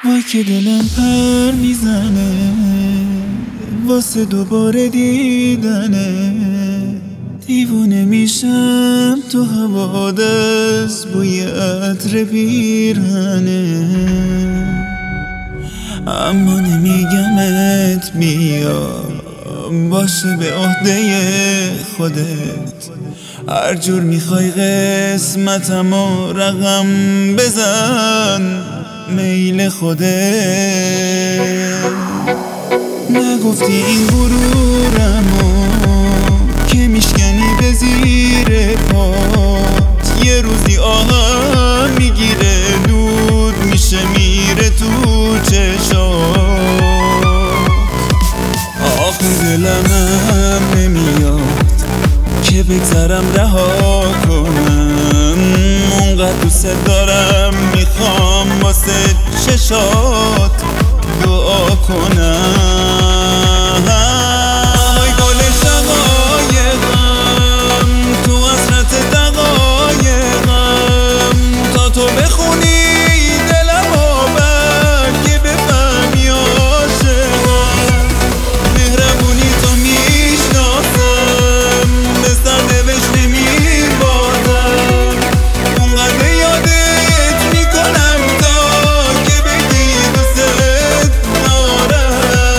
وای که دلم پر میزنه واسه دوباره دیدنه. دیوونه میشم تو حوادث بوی عطر پیرهنه، اما نمیگمت بیا باشه به عهده خودت. هر جور میخوای قسمتمو رقم بزن میل خودت. نگفتی این غرورمو که میشکنی به زیر پات، یه روزی آهم میگیره دود میشه میره تو چشات. آخه دلمم نمیاد که بگذرم رها کنم، اونقدر دوست دارم میخوام واسه چشات دعا کنم. آی گل شقایقم تو حسرت دقایقم، تا تو بخونی دلمو بلکه بفهمی عاشقم. مهربونی تو میشناسم به سر نوشت نمیبازم، اونقدر یادت میکنم تا که بگی دوست دارم.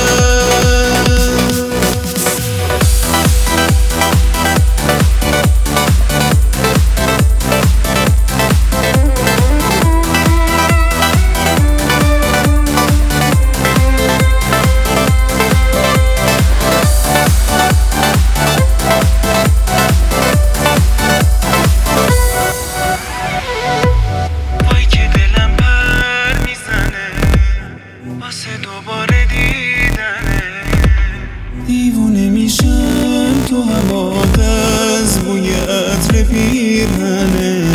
دوباره دیدنه، دیوونه میشم تو حوادث بوی عطر پیرهنه،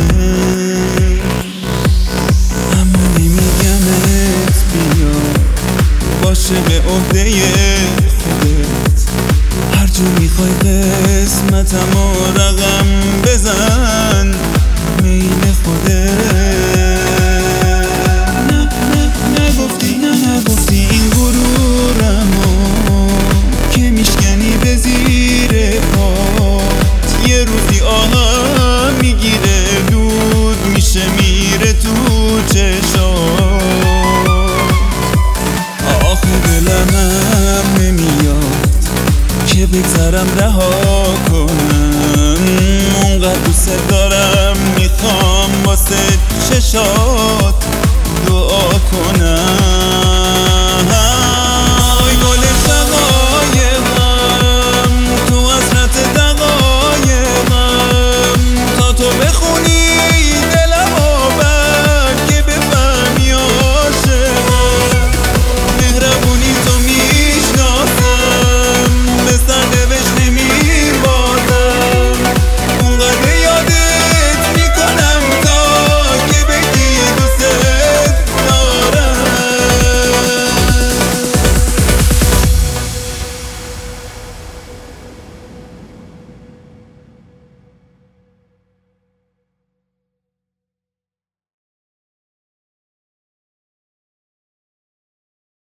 اما نمیگمت بیا باشه به عهده